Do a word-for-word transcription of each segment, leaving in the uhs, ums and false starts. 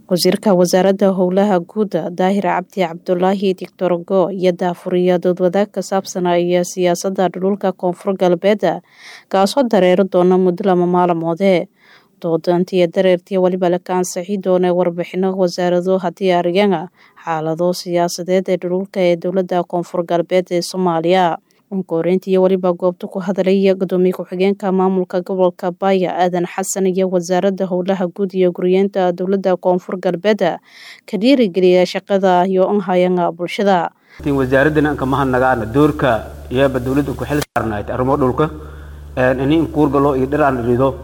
Wasiirka Wasaaradda Howlaha Guud Daahir Cabdi Cabdulaahi Dictor Go iyo daafuriya doodwadaag ka saabsan iyo siyaasadda dhulka Koonfur Galbeed kaasoo dareeri doona muddo lama maalmoode doodantii dareertii waliba la kaansaxi doona warbixino wasaarado haddii aryaga xaalado siyaasadeed ee dhulka ee dowladda Koonfur Galbeed ee Soomaaliya Korintii waliba goobta ku hadlaya gudoomiye ku-xigeenka maamulka gobolka Baya Aadan Xasan iyo wasaaradda howlaha guud iyo guryeynta dowladda Koonfur Galbeed ka dhiirigeliya shaqada iyo hay'adaha bulshada tin wasaaraddan aan ka mahadnaqaana doorka iyaba dowladda ku xil saarnayd arrimo dhulka in in kuurgalo iyo dhiraan rido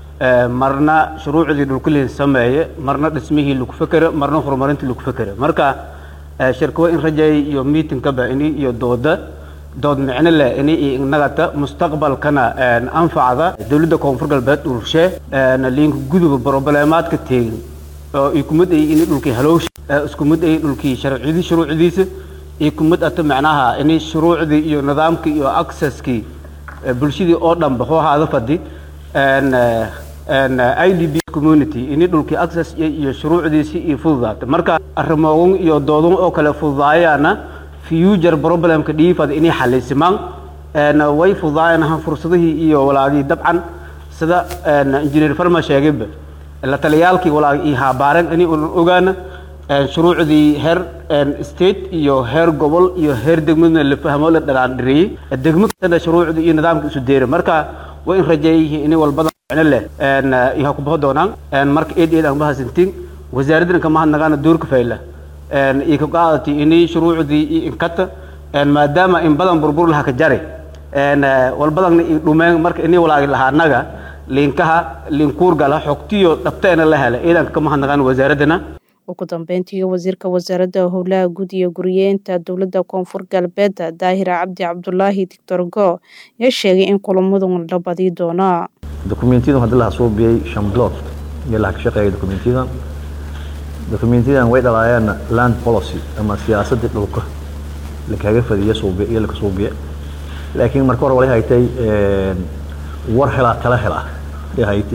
marna shuruucdii dhulka la sameeyay marna dhismihii lagu fakaro marna horumarinta lagu fakaro marka shirkado in rajay iyo meeting ka baa iyo dooda dood macna leh inay nagata mustaqbalkana anfacada dawladda Koonfur Galbeed urshe na link gudub problemaadka teegin oo ay kumid ay in dhulkii haloosh isku mid ay dhulkii sharciyada shuruucdiisa ay kumid ata macnaha inay shuruucdii iyo nidaamka iyo accesski bulshadii oo dhan baxo haada fadi an an I D B community in dhulkii access iyo shuruucdiisa iyo fududaata marka arrimoon iyo doodon oo kala fududaayana future problem ka dhiifad inay xalisimaan ana way fudaayanaha fursadihii iyo walaagii dabcan sida engineer farma sheegay la taliyaalkii walaagii haabaaran inay ogaana shuruucdii heer state iyo heer gobol iyo heer degmada la fahmo la dhalaan dhiriyay degmada shuruucdii iyo nidaamka isu deeray marka way in rajeeyay inay walbada macna leh ana iha ku bahdoonaan marka eed eed aan bahasantiin wasaaraddan ka mahadnaqaana doorka fayla ان يكقاعدتي اني شروعدي ان كتا ان maadaama in badan burbur laha ka jare en walbadan dhumeen marka inii walaag laha naga linkaha linkuur gala xogtiyo dhabteena la helay idan ka mahadnaqan wasaaradana ugu dambeyntii wasiirka wasaaradda howlaha guud iyo guryeynta dowladda Koonfur Galbeed Daahir Cabdi Cabdulaahi Dictor Go ya sheegay in kulamadu la badi doona dokumentiyadan hadda la soo biyay shan block iyo la ka shaqeeyay dokumentiyadan dokumentiyadan way dhalayaan land policy ama siyaasadda dhulka la kaga fadhiyo suubiye iyo la ka suubiye laakiin marka hore walahi haytay ee war hela kala hela ee hayti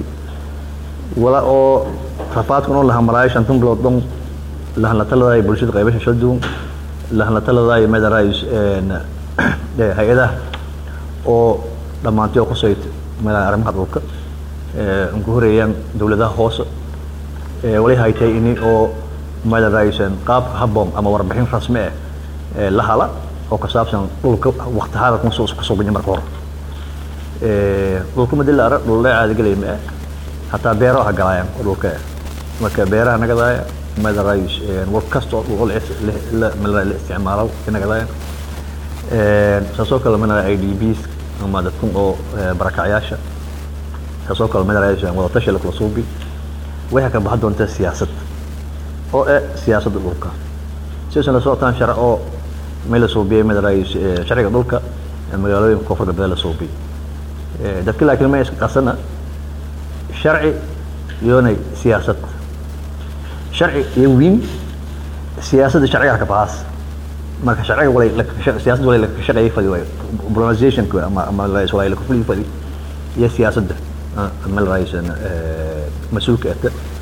wala oo rafaadkuna la hamaraay shantan bilood dhan la la taladay bulshada qaybasha shadun la la taladay madarays ee hay'adaha oo dhamaantay oo qosayt meel arrimaha dhulka ee ugu horeeyaan dawladaha hoose ee wali haytay inii oo madaraaysan qaab habboon ama warbixin rasmi ah la hala oo ka saabsan dhulka waqti hada kun soo soo gudbin marka hore ee dhulka madal ara dhul la caadi galay ma hatta beeraha galayaan dhulka marka beeraha naga daaya madarays ee war kasto dhul la la isticmaalo inaga daaya ee soo kale mana I D Bs ama dadku oo barakacayaasha soo kale madarays wada tashi la kala suubi waxa ka baxdo inta siyaasad oo ee siyaasadda dhulka sidoo kale soo taan sharci oo meel soo biyay madarays sharciga dhulka magaalooyinka Koonfur Galbeed la soo biyay ee dadka laakiin ma iska qasana sharci yoonay siyaasad sharci iyo wiin siyaasadda sharciga ka baas marka sharciga wala la siyaasadda wala la sharciga fadi way pronunciation ama ama la isoo ay la ku fadi iyo siyaasadda ama la raaysan ee مسؤول كأنت